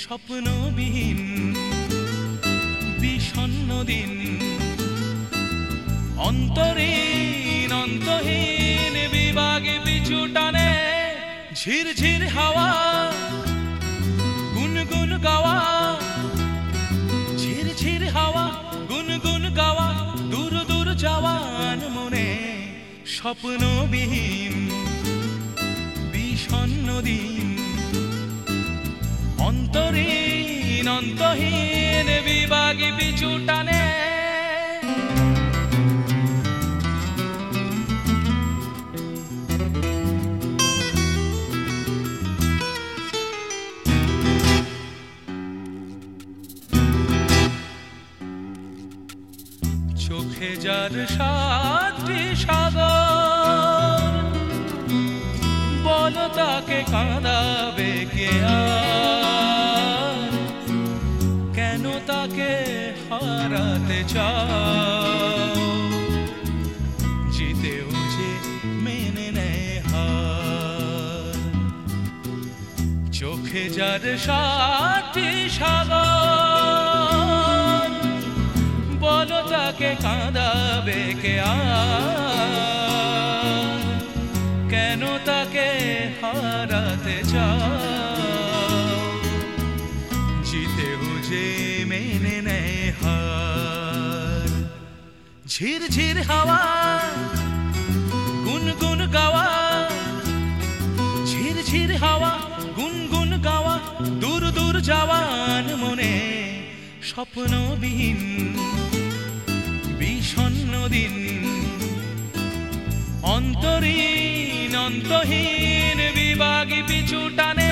স্বপ্নবিহীন বিষণ্ণ দিন, অন্তরীণ অন্তহীন বিভাগে পিছু টানে ঝিরঝির হাওয়া, গুনগুন গাওয়া, ঝিরঝির হাওয়া গুনগুন গাওয়া, দূর দূর যাওয়ান মনে স্বপ্নবিহীন বিষণ্ণ দিন, অন্তরীণ অন্তহীন বিভাগে পিছু টানে। চোখে যার সাতটি সাগর, বলো তাকে কাঁদাবে কে আর? কেন তাকে হারাতে চাও? জিতেও যে মেনে নেয় হার। চোখে যার সাতটি সাগর, বলো তাকে কাঁদাবে কে আর? কেন তাকে হারাতে চাও? জিতেও যে মেনে নেয় হার। ঝিরঝির হাওয়া গুনগুন গাওয়া, ঝিরঝির হাওয়া গুনগুন গাওয়া, দূর দূর যাওয়ান মনে স্বপ্নবিহীন বিষণ্ণ দিন, অন্তরীণ অন্তহীন বিভাগে পিছু টানে।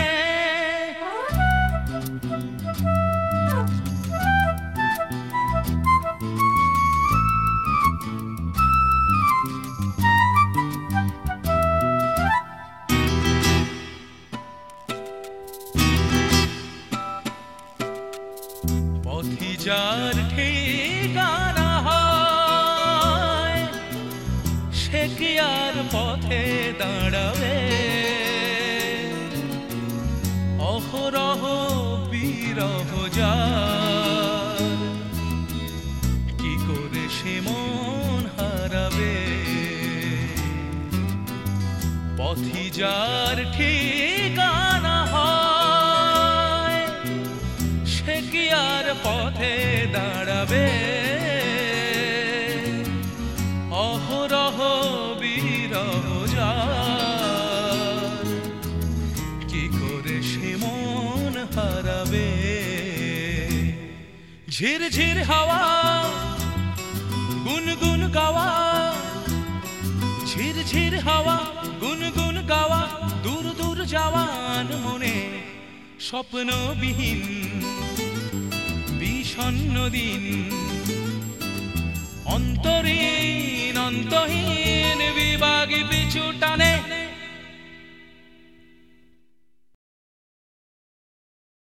পথি যার ঠিকানা হয়, সে কি আর পথে দাঁড়াবে? অহরহ বিরহ যার, কি করে সে মন হারাবে? পথি যার ঠিকানা হয়, সে কি আর পথে দাঁড়াবে? অহরহ বিরহ যার, কি করে সে মন হারাবে? ঝিরঝির হাওয়া গুনগুন গাওয়া, ঝিরঝির হাওয়া গুনগুন গাওয়া, দূর দূর যাওয়ান মনে স্বপ্নবিহীন বিষণ্ণ দিন, অন্তরীণ অন্তহীন